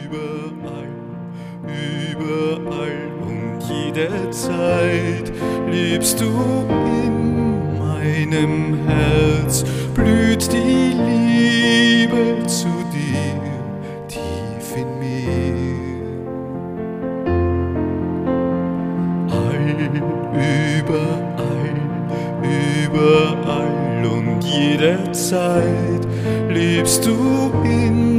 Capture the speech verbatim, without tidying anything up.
Überall, überall und jederzeit lebst du in meinem Herz, blüht die Liebe zu dir tief in mir. All, überall, überall und jederzeit lebst du in